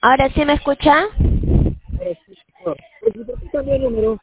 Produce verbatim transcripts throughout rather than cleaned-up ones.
¿Ahora sí me escucha? Ahora sí, mejor. Pues, ¿por qué cambió el número?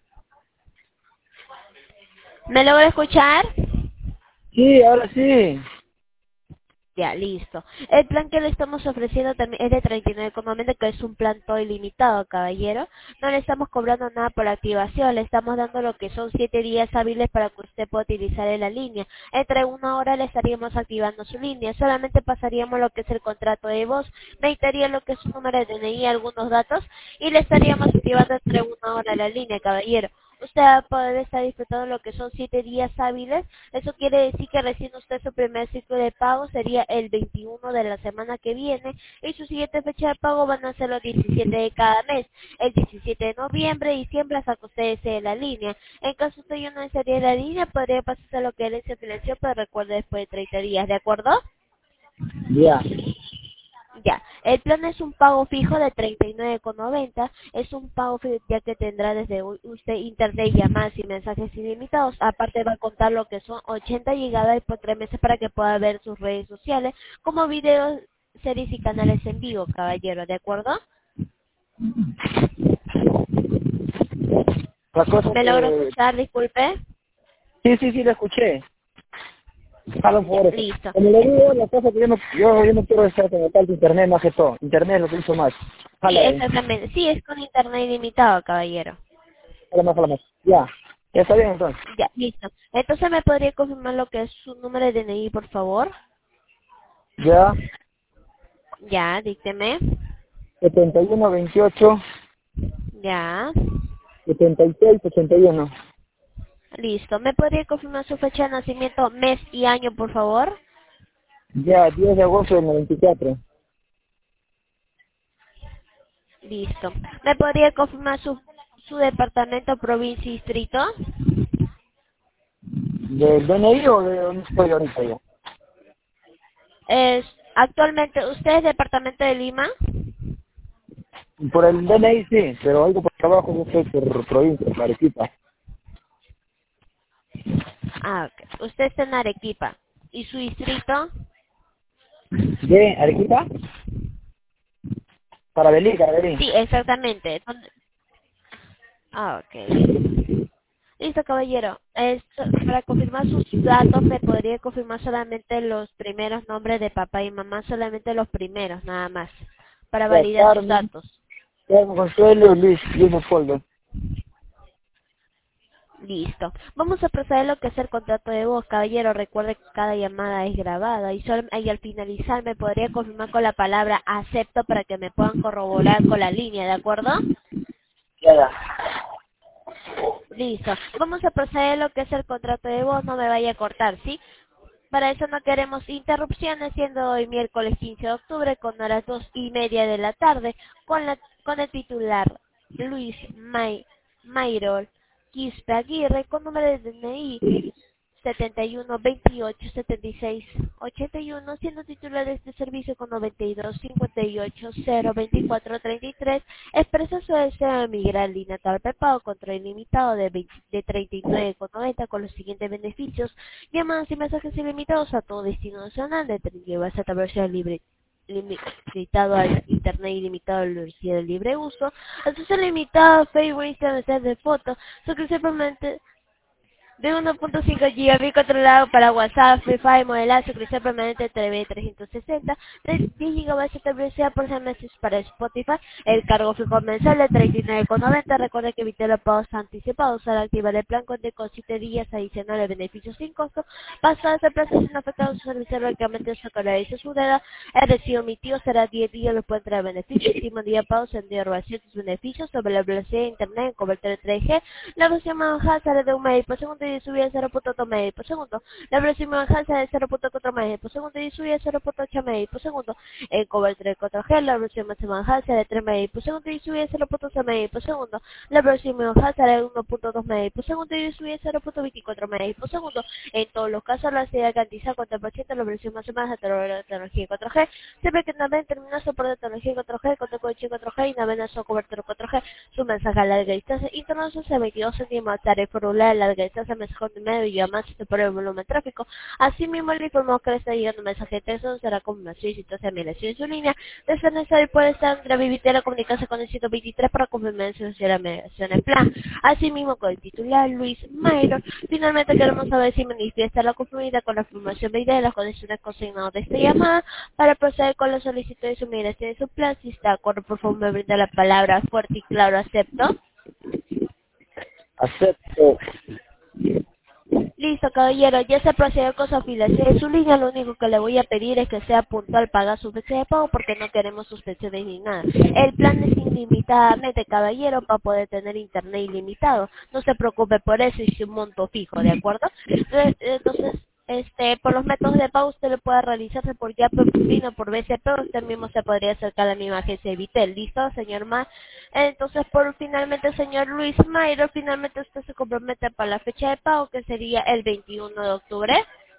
¿Me logra escuchar? Sí, ahora sí. Ya, listo. El plan que le estamos ofreciendo también es de treinta y nueve con noventa, que es un plan todo ilimitado, caballero. No le estamos cobrando nada por activación, le estamos dando lo que son siete días hábiles para que usted pueda utilizar en la línea. Entre una hora le estaríamos activando su línea, solamente pasaríamos lo que es el contrato de voz, necesitaría lo que es su número de D N I y algunos datos, y le estaríamos activando entre una hora la línea, caballero. Usted va a poder estar disfrutando lo que son siete días hábiles. Eso quiere decir que recién usted su primer ciclo de pago sería el veintiuno de la semana que viene y su siguiente fecha de pago van a ser los diecisiete de cada mes, el diecisiete de noviembre, diciembre, hasta que usted desee la línea. En caso usted ya no desearía la línea, podría pasarse a lo que es la silencio, pero recuerde después de treinta días, ¿de acuerdo? Ya. Ya, el plan es un pago fijo de treinta y nueve con noventa, es un pago fijo ya que tendrá desde u- usted internet, llamadas y mensajes ilimitados, aparte va a contar lo que son ochenta gigabytes por tres meses para que pueda ver sus redes sociales, como videos, series y canales en vivo, caballero, ¿de acuerdo? La cosa ¿Me logro que... escuchar, disculpe? Sí, sí, sí, la escuché. Jala Ya, por eso. listo. Como le digo, la cosa que yo no, yo, yo no quiero estar con el tal de internet más que todo. Internet es lo que hizo más. Sí, Jala ahí. exactamente, sí, es con internet ilimitado, caballero. Jala más, jala más. Ya. Ya está bien entonces. Ya, listo. Entonces, ¿me podría confirmar lo que es su número de D N I, por favor? Ya. Ya, dícteme. setenta y uno veintiocho Ya. setenta y seis ochenta y uno. Listo. ¿Me podría confirmar su fecha de nacimiento, mes y año, por favor? Ya, diez de agosto del noventa y cuatro. Listo. ¿Me podría confirmar su, su departamento, provincia y distrito? ¿Del D N I o de dónde estoy ahorita yo? Es, actualmente, ¿usted es departamento de Lima? Por el D N I sí, pero algo por trabajo yo estoy por provincia, por Arequipa. Ah, ok. Usted está en Arequipa. ¿Y su distrito? ¿De Arequipa? Para Belí, para Belí. Sí, exactamente. ¿Dónde? Ah, ok. Listo, caballero. Esto, para confirmar sus datos, me podría confirmar solamente los primeros nombres de papá y mamá, solamente los primeros, nada más, para Ya, validar sus Carmen, datos. Carmen Consuelo, Luis, Luis Leopoldo. Listo. Vamos a proceder a lo que es el contrato de voz, caballero. Recuerde que cada llamada es grabada y, solo, y al finalizar me podría confirmar con la palabra acepto para que me puedan corroborar con la línea, ¿de acuerdo? Ya, ya. Listo. Vamos a proceder a lo que es el contrato de voz, no me vaya a cortar, ¿sí? Para eso no queremos interrupciones, siendo hoy miércoles quince de octubre con horas dos y media de la tarde, con, la, con el titular Luis May, Mayrol Quispe Aguirre, con número de D N I setenta y uno veintiocho setenta y seis ochenta y uno, siendo titular de este servicio con noventa y dos cincuenta y ocho cero veinticuatro treinta y tres, expresa su deseo de emigrar al línea tal prepago contra ilimitado de, veinte de treinta y nueve con noventa con los siguientes beneficios: llamadas y mensajes ilimitados a todo destino nacional, de llevarse a versión libre limitado al internet ilimitado a la velocidad de libre uso, acceso limitado a Facebook, Instagram, de fotos, suscripción permanente de uno punto cinco gigabytes controlado para WhatsApp, Free Fire, modelaje, suscripción permanente T V trescientos sesenta, de diez gigabytes de velocidad por seis meses para Spotify, el cargo fijo mensual de treinta y nueve con noventa. Recuerde que evite los pagos anticipados al activar el plan con siete días adicionales de beneficios sin costo. Pasado ese plazo sin afectar su servicio, lógicamente se actualiza su deuda. El recibo emitido será diez días, lo pueden traer beneficios. Último día pagos en duración sus beneficios sobre la velocidad de internet en cobertura tres G. La versión más bajada será de un medio por segundo y subida de cero punto dos medio por segundo. La versión más bajada será de cero punto cuatro medio por segundo y subida de cero punto ocho medio por segundo. En cobertura cuatro G, la versión más bajada será de tres medio por segundo y subida de cero punto seis medio por segundo. La versión más bajada será de uno punto dos medio por segundo y subida de cero punto veinticuatro medio por segundo. En todos los casos, la serie garantizada contra el paciente la versión más baja de la tecnología cuatro G. Siempre que naveguen termina soporte de tecnología cuatro G, con coche cuatro G y naveguen su cobertura cuatro G. Su mensaje a larga distancia internacional se veintidós centímetros, tarea formularia a larga distancia mensaje de medio y llamadas por el volumen de tráfico. Asimismo, le informamos que le está llegando un mensaje de texto, será confirmación y situación de mediación en su línea. De ser necesario, puede estar entre Vivitel comunicarse con el ciento veintitrés para confirmar si la mediación en plan. Asimismo, con el titular Luis Mayro, finalmente queremos saber si manifiesta la conformidad con la información veinte de las condiciones consignadas de esta llamada para proceder con la solicitud de su migración de su plan. Si está de acuerdo, por favor, me brinda la palabra fuerte y claro, acepto. Acepto. Listo, caballero, ya se procedió con su afiliación de su línea. Lo único que le voy a pedir es que sea puntual pagar su fecha de pago porque no queremos suspensiones ni nada. El plan es ilimitadamente, caballero, para poder tener internet ilimitado. No se preocupe por eso y su monto fijo, ¿de acuerdo? Entonces, entonces, este, por los métodos de pago usted lo puede realizarse por ya por Pino, por B C P, usted mismo se podría acercar a la misma agencia de Vitel. ¿Listo, señor Ma? Entonces, por finalmente, señor Luis Mayro, finalmente usted se compromete para la fecha de pago, que sería el veintiuno de octubre.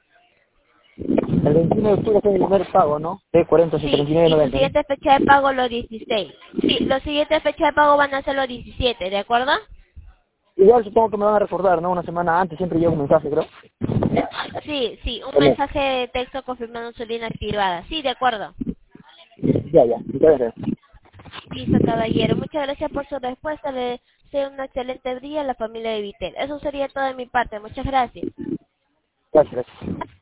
El veintiuno de octubre es el primer pago, ¿no? De cuarenta, Sí, treinta y nueve, y su noventa. siguiente fecha de pago los dieciséis. Sí, los siguientes fechas de pago van a ser los diecisiete, ¿de acuerdo? Igual supongo que me van a recordar, ¿no? Una semana antes siempre llega un mensaje, creo. Sí, sí, un Vale. mensaje de texto confirmando su línea activada. Sí, de acuerdo. Ya, ya. Muchas gracias. Listo, caballero. Muchas gracias por su respuesta. Le deseo un excelente día a la familia de Vitel. Eso sería todo de mi parte. Muchas gracias. Gracias.